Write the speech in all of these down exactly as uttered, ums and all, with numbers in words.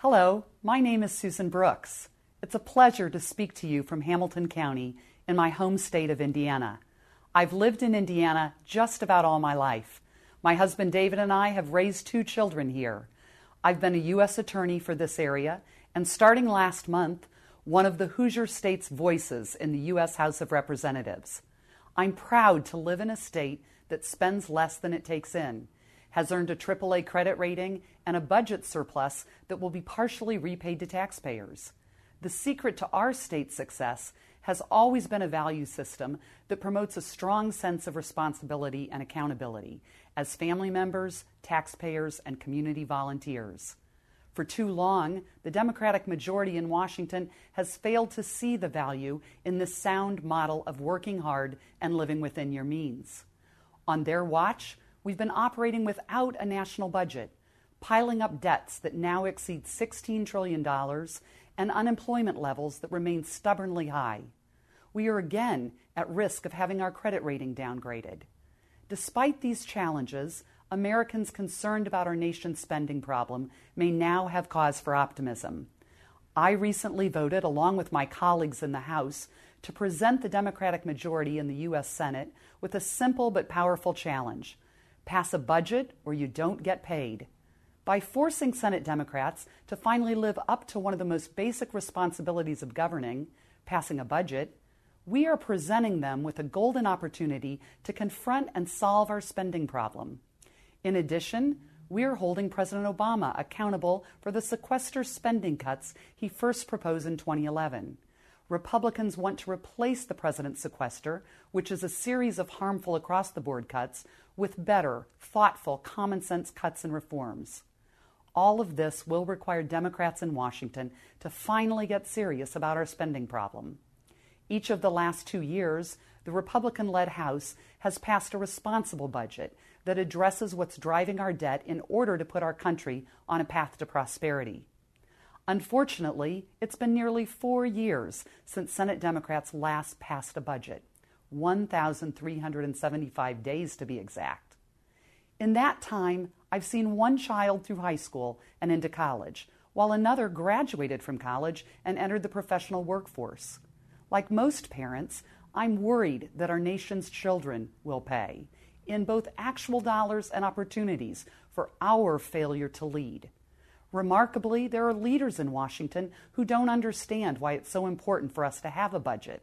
Hello, my name is Susan Brooks. It's a pleasure to speak to you from Hamilton County in my home state of Indiana. I've lived in Indiana just about all my life. My husband David and I have raised two children here. I've been a U S attorney for this area, and starting last month, one of the Hoosier State's voices in the U S House of Representatives. I'm proud to live in a state that spends less than it takes in, has earned a triple A credit rating, and a budget surplus that will be partially repaid to taxpayers. The secret to our state's success has always been a value system that promotes a strong sense of responsibility and accountability as family members, taxpayers, and community volunteers. For too long, the Democratic majority in Washington has failed to see the value in this sound model of working hard and living within your means. On their watch, we've been operating without a national budget, piling up debts that now exceed sixteen trillion dollars and unemployment levels that remain stubbornly high. We are again at risk of having our credit rating downgraded. Despite these challenges, Americans concerned about our nation's spending problem may now have cause for optimism. I recently voted, along with my colleagues in the House, to present the Democratic majority in the U S Senate with a simple but powerful challenge: pass a budget or you don't get paid. By forcing Senate Democrats to finally live up to one of the most basic responsibilities of governing, passing a budget, we are presenting them with a golden opportunity to confront and solve our spending problem. In addition, we are holding President Obama accountable for the sequester spending cuts he first proposed in twenty eleven. Republicans want to replace the president's sequester, which is a series of harmful across-the-board cuts, with better, thoughtful, common-sense cuts and reforms. All of this will require Democrats in Washington to finally get serious about our spending problem. Each of the last two years, the Republican-led House has passed a responsible budget that addresses what's driving our debt in order to put our country on a path to prosperity. Unfortunately, it's been nearly four years since Senate Democrats last passed a budget, one thousand three hundred seventy-five days to be exact. In that time, I've seen one child through high school and into college, while another graduated from college and entered the professional workforce. Like most parents, I'm worried that our nation's children will pay, in both actual dollars and opportunities, for our failure to lead. Remarkably, there are leaders in Washington who don't understand why it's so important for us to have a budget.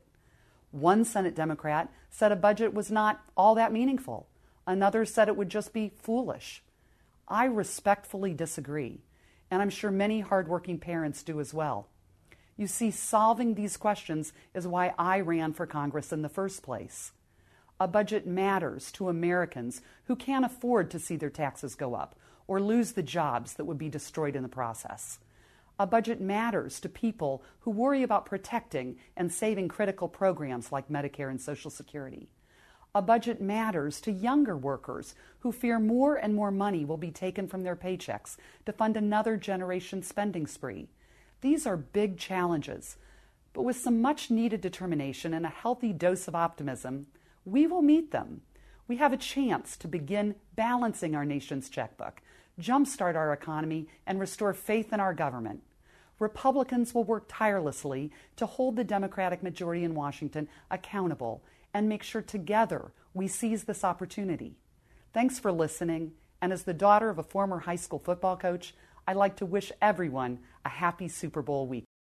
One Senate Democrat said a budget was not all that meaningful. Another said it would just be foolish. I respectfully disagree, and I'm sure many hardworking parents do as well. You see, solving these questions is why I ran for Congress in the first place. A budget matters to Americans who can't afford to see their taxes go up or lose the jobs that would be destroyed in the process. A budget matters to people who worry about protecting and saving critical programs like Medicare and Social Security. A budget matters to younger workers who fear more and more money will be taken from their paychecks to fund another generation's spending spree. These are big challenges, but with some much-needed determination and a healthy dose of optimism, we will meet them. We have a chance to begin balancing our nation's checkbook, jumpstart our economy, and restore faith in our government. Republicans will work tirelessly to hold the Democratic majority in Washington accountable and make sure together we seize this opportunity. Thanks for listening, and as the daughter of a former high school football coach, I'd like to wish everyone a happy Super Bowl week.